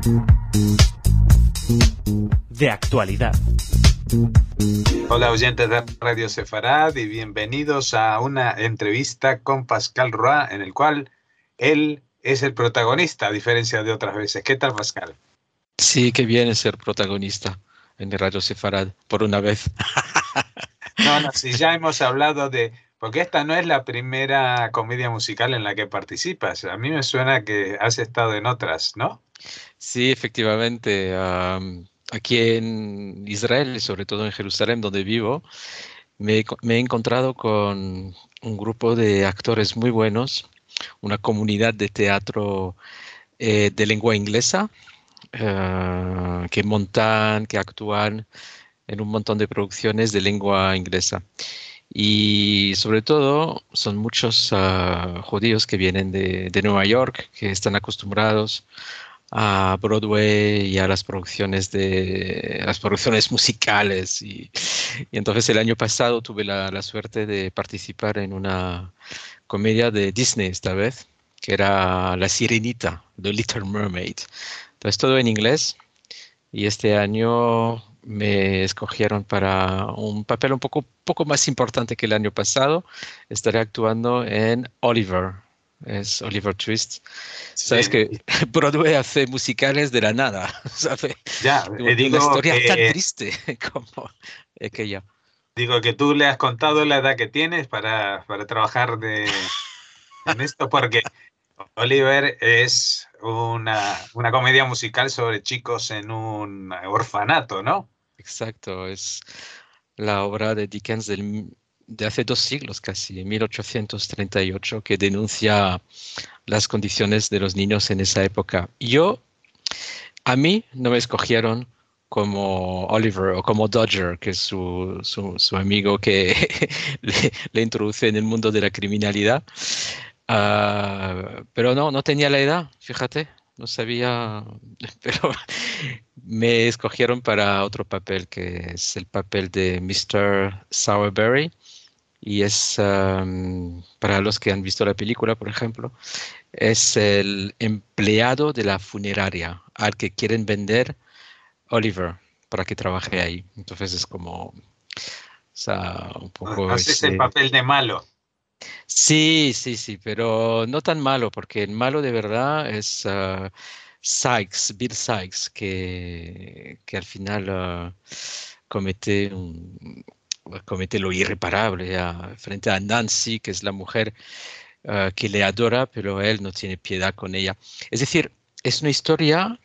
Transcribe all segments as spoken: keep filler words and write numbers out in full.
De actualidad. Hola oyentes de Radio Sefarad y bienvenidos a una entrevista con Pascal Roy en el cual él es el protagonista a diferencia de otras veces. ¿Qué tal, Pascal? Sí, qué bien es ser protagonista en Radio Sefarad, por una vez. No, no, si ya hemos hablado de... Porque esta no es la primera comedia musical en la que participas. A mí me suena que has estado en otras, ¿no? Sí, efectivamente. am, aquí en Israel y sobre todo en Jerusalén, donde vivo, me, he co- me he encontrado con un grupo de actores muy buenos, una comunidad de teatro eh, de lengua inglesa, eh, que montan, que actúan en un montón de producciones de lengua inglesa. Y sobre todo son muchos ah, judíos que vienen de, de Nueva York, que están acostumbrados a Broadway y a las producciones de las producciones musicales. Y, y entonces el año pasado tuve la, la suerte de participar en una comedia de Disney esta vez, que era La Sirenita, The Little Mermaid. Entonces todo en inglés. Y este año me escogieron para un papel un poco, poco más importante que el año pasado. Estaré actuando en Oliver. Es Oliver Twist. Sabes Sí. que Broadway hace musicales de la nada, ¿sabes? Ya, De eh, de una digo historia tan que, triste como aquella. digo que tú le has contado la edad que tienes para, para trabajar de, en esto, porque Oliver es una, una comedia musical sobre chicos en un orfanato, ¿no? Exacto, es la obra de Dickens del- de hace dos siglos casi, en mil ochocientos treinta y ocho, que denuncia las condiciones de los niños en esa época. Yo, a mí no me escogieron como Oliver o como Dodger, que es su, su, su amigo que le, le introduce en el mundo de la criminalidad. Ah, pero no, no tenía la edad, fíjate, no sabía, pero me escogieron para otro papel, que es el papel de mister Sowerberry. Y es, am, para los que han visto la película, por ejemplo, es el empleado de la funeraria al que quieren vender Oliver para que trabaje ahí. Entonces es como, o sea, un poco Haces el ese... papel de malo. Sí, sí, sí, pero no tan malo, porque el malo de verdad es ah, Sykes, Bill Sykes, que, que al final ah, comete un- comete lo irreparable ah, frente a Nancy, que es la mujer ah, que le adora, pero él no tiene piedad con ella. Es decir, es una historia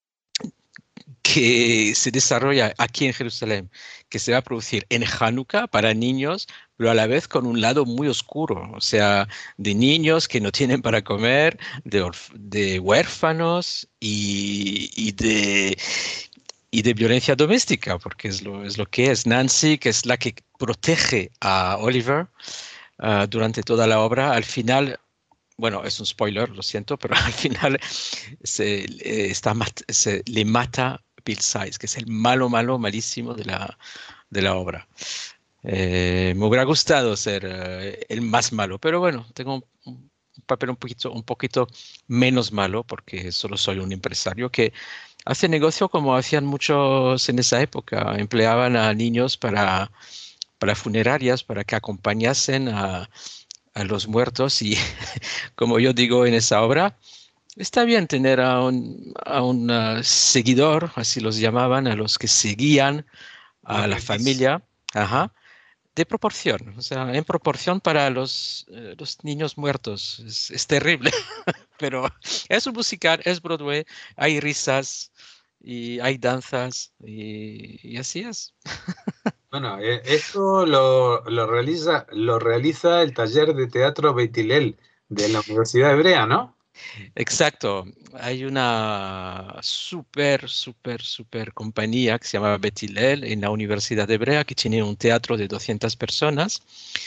que se desarrolla aquí en Jerusalén, que se va a producir en Hanukkah para niños, pero a la vez con un lado muy oscuro, o sea, de niños que no tienen para comer, de, orf- de huérfanos y, y de, y de violencia doméstica, porque es lo, es lo que es. Nancy, que es la que protege a Oliver ah, durante toda la obra, al final... Bueno, es un spoiler, lo siento, pero al final se, eh, está, mat- se le mata Bill Size, que es el malo, malo, malísimo de la, de la obra. Eh, me hubiera gustado ser eh, el más malo, pero bueno, tengo un, un papel un poquito, un poquito menos malo porque solo soy un empresario que hace negocio como hacían muchos en esa época. Empleaban a niños para, para funerarias, para que acompañasen a, a los muertos y como yo digo en esa obra, está bien tener a un, a un ah, seguidor, así los llamaban, a los que seguían Un a la aprendiz. familia, ajá, de proporción, o sea, en proporción para los, eh, los niños muertos. Es, es terrible, pero es un musical, es Broadway, hay risas y hay danzas y, y así es. Bueno, eh, esto lo, lo realiza, lo realiza el taller de teatro Beit Hillel de la Universidad Hebrea, ¿no? Exacto, hay una súper, súper, súper compañía que se llama Beth Hillel en la Universidad Hebrea que tiene un teatro de doscientas personas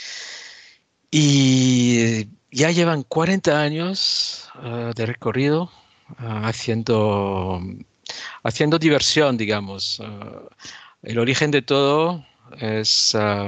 y ya llevan cuarenta años ah, de recorrido ah, haciendo, haciendo diversión, digamos. Ah, el origen de todo es ah,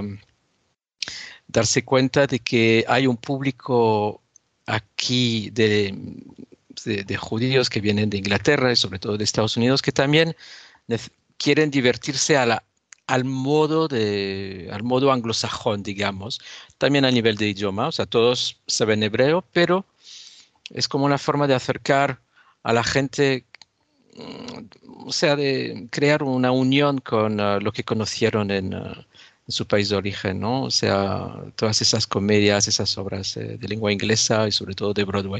darse cuenta de que hay un público aquí de de, de judíos que vienen de Inglaterra y sobre todo de Estados Unidos, que también quieren divertirse a la, al modo de, al modo anglosajón, digamos, también a nivel de idioma. O sea, todos saben hebreo, pero es como una forma de acercar a la gente, o sea, de crear una unión con uh, lo que conocieron en, uh, en su país de origen, ¿no? O sea, todas esas comedias, esas obras eh, de lengua inglesa y sobre todo de Broadway.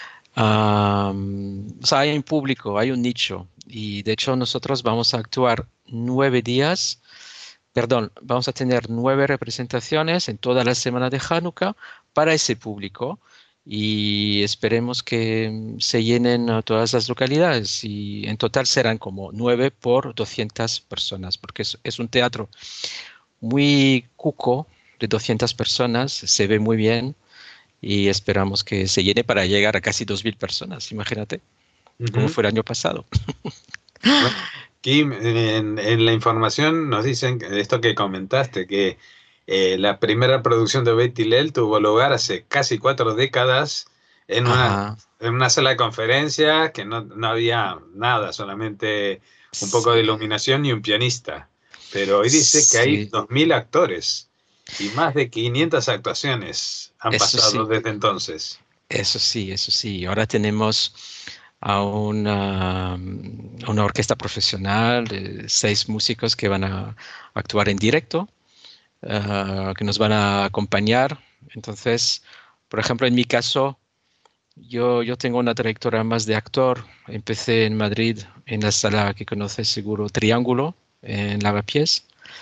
Um, o sea, hay un público, hay un nicho y de hecho nosotros vamos a actuar nueve días, perdón, vamos a tener nueve representaciones en toda la semana de Hanukkah para ese público y esperemos que se llenen uh, todas las localidades y en total serán como nueve por doscientas personas porque es, es un teatro muy cuco de doscientas personas, se ve muy bien. Y esperamos que se llene para llegar a casi dos mil personas, imagínate, uh-huh. Como fue el año pasado. Bueno, aquí en, en la información nos dicen esto que comentaste, que eh, la primera producción de Beit Hillel tuvo lugar hace casi cuatro décadas en una, en una sala de conferencia que no, no había nada, solamente un poco sí. de iluminación y un pianista. Pero hoy dice sí. que hay dos mil actores. Y más de quinientas actuaciones han eso pasado sí. desde entonces. Eso sí, eso sí. Ahora tenemos a una, a una orquesta profesional de seis músicos que van a actuar en directo, uh, que nos van a acompañar. Entonces, por ejemplo, en mi caso, yo, yo tengo una trayectoria más de actor. Empecé en Madrid, en la sala que conoces seguro, Triángulo, en Lavapiés.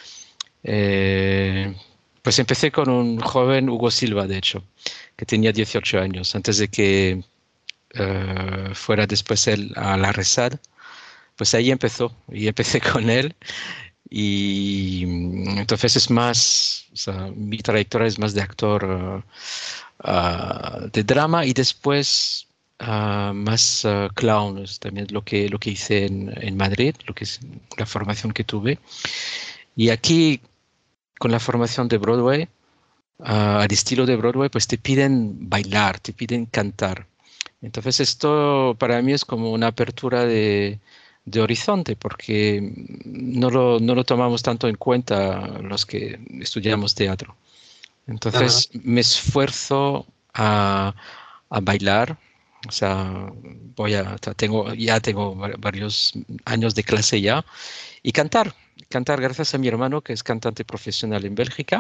Eh, Pues empecé con un joven Hugo Silva, de hecho, que tenía dieciocho años, antes de que uh, fuera después él a la Resad. Pues ahí empezó, y empecé con él. Y entonces es más, o sea, mi trayectoria es más de actor uh, uh, de drama y después uh, más uh, clown, es también lo que, lo que hice en, en Madrid, lo que es la formación que tuve. Y aquí, con la formación de Broadway, uh, al estilo de Broadway, pues te piden bailar, te piden cantar. Entonces esto para mí es como una apertura de, de horizonte, porque no lo, no lo tomamos tanto en cuenta los que estudiamos teatro. Entonces uh-huh. me esfuerzo a, a bailar, o sea, voy a, tengo, ya tengo varios años de clase ya, y cantar. Cantar gracias a mi hermano, que es cantante profesional en Bélgica,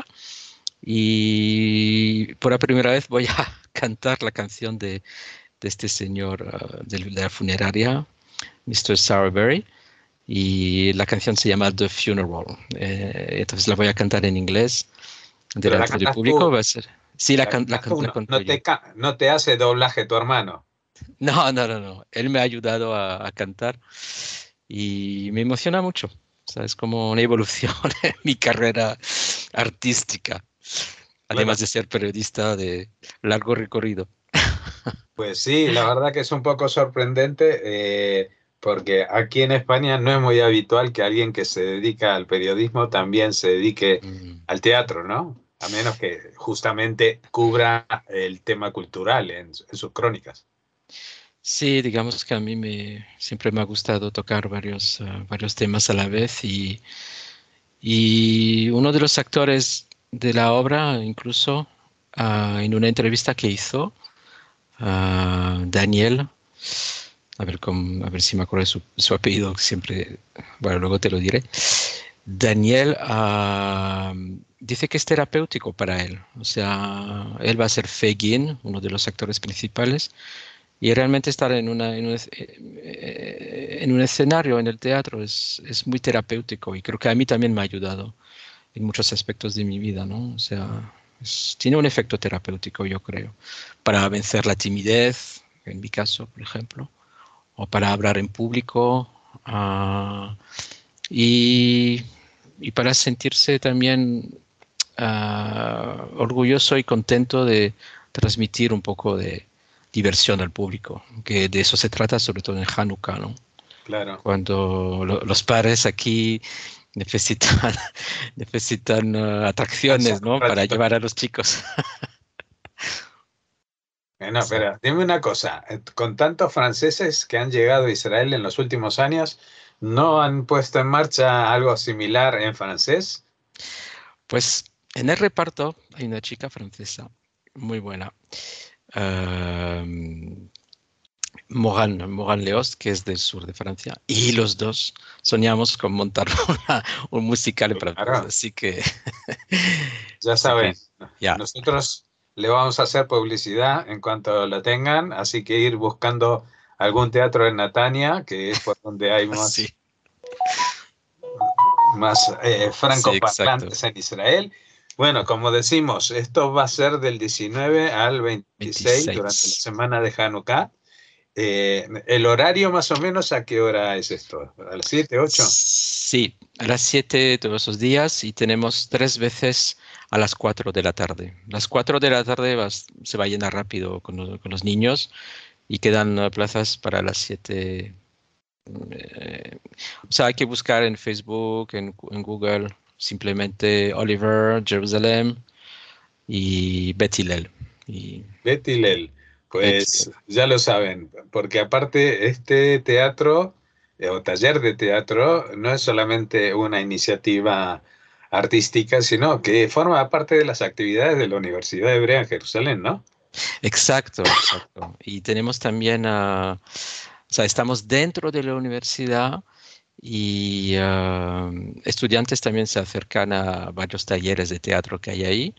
y por la primera vez voy a cantar la canción de, de este señor uh, de, de la funeraria, mister Sowerberry, y la canción se llama The Funeral. Eh, entonces la voy a cantar en inglés delante del público. Va a ser, sí, la, la, la, la, la no, no, te, no te hace doblaje tu hermano. No, no, no, no. Él me ha ayudado a, a cantar y me emociona mucho. O sea, es como una evolución en mi carrera artística, además bueno. de ser periodista de largo recorrido. Pues sí, la verdad que es un poco sorprendente eh, porque aquí en España no es muy habitual que alguien que se dedica al periodismo también se dedique mm. al teatro, ¿no? A menos que justamente cubra el tema cultural en, en sus crónicas. Sí, digamos que a mí me, siempre me ha gustado tocar varios, uh, varios temas a la vez y, y uno de los actores de la obra, incluso uh, en una entrevista que hizo, uh, Daniel, a ver, cómo, a ver si me acuerdo de su, su apellido, siempre, bueno, luego te lo diré. Daniel uh, dice que es terapéutico para él, o sea, él va a ser Fegin, uno de los actores principales. Y realmente estar en, una, en, un, en un escenario, en el teatro, es, es muy terapéutico y creo que a mí también me ha ayudado en muchos aspectos de mi vida, ¿no? O sea, es, tiene un efecto terapéutico, yo creo, para vencer la timidez, en mi caso, por ejemplo, o para hablar en público uh, y, y para sentirse también uh, orgulloso y contento de transmitir un poco de diversión al público, que de eso se trata sobre todo en Hanukkah, ¿no? Claro. Cuando lo, los padres aquí necesitan, necesitan uh, atracciones, ¿no? Para llevar a los chicos. No, pero dime una cosa, con tantos franceses que han llegado a Israel en los últimos años, ¿no han puesto en marcha algo similar en francés? Pues en el reparto hay una chica francesa muy buena, um, Morán, Morán Leos, que es del sur de Francia, y los dos soñamos con montar una, un musical en francés, Claro. así que... Ya así saben, que, ya. nosotros le vamos a hacer publicidad en cuanto lo tengan, así que ir buscando algún teatro en Natania, que es por donde hay más, Sí, más eh, sí, francoparlantes exacto. en Israel. Bueno, como decimos, esto va a ser del diecinueve al veintiséis durante la veintiséis. semana de Hanukkah. Eh, ¿el horario más o menos a qué hora es esto? ¿A las siete, ocho? Sí, a las siete todos esos días y tenemos tres veces a las cuatro de la tarde. Las cuatro de la tarde vas- se va a llenar rápido con, los con los niños y quedan uh, plazas para las siete. Eh, o sea, hay que buscar en Facebook, en, en Google, simplemente Oliver, Jerusalem y Bet Hillel. Y Bet Hillel. Bet Pues Hillel. ya lo saben, porque aparte este teatro eh, o taller de teatro no es solamente una iniciativa artística, sino que forma parte de las actividades de la Universidad Hebrea en Jerusalén, ¿no? Exacto, exacto. Y tenemos también, ah, o sea, estamos dentro de la universidad y ah, estudiantes también se acercan a varios talleres de teatro que hay ahí.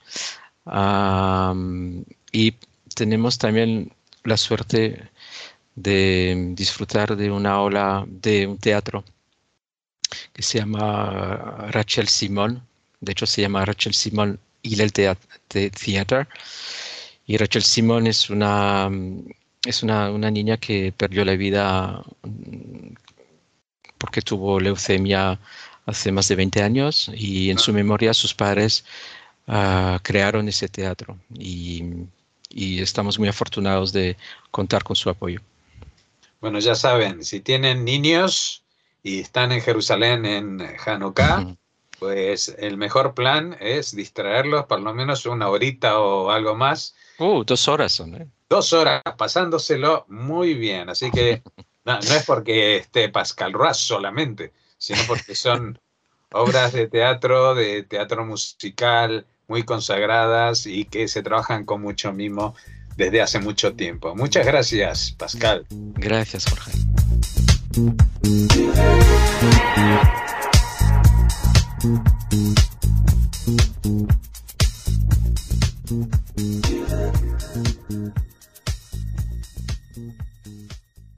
Am, y tenemos también la suerte de disfrutar de una ola de un teatro que se llama Rachel Simon. De hecho, se llama Rachel Simon Hillel Thea- The- Theater. Y Rachel Simon es una, es una, una niña que perdió la vida mm, porque tuvo leucemia hace más de veinte años y en su memoria sus padres ah, crearon ese teatro y, y estamos muy afortunados de contar con su apoyo. Bueno, ya saben, si tienen niños y están en Jerusalén en Hanukkah, pues el mejor plan es distraerlos por lo menos una horita o algo más. Uh, dos horas son, ¿eh? Dos horas pasándoselo muy bien. Así que no, no es porque esté Pascal Ruas solamente, sino porque son obras de teatro, de teatro musical, muy consagradas y que se trabajan con mucho mimo desde hace mucho tiempo. Muchas gracias, Pascal. Gracias, Jorge. Thank you.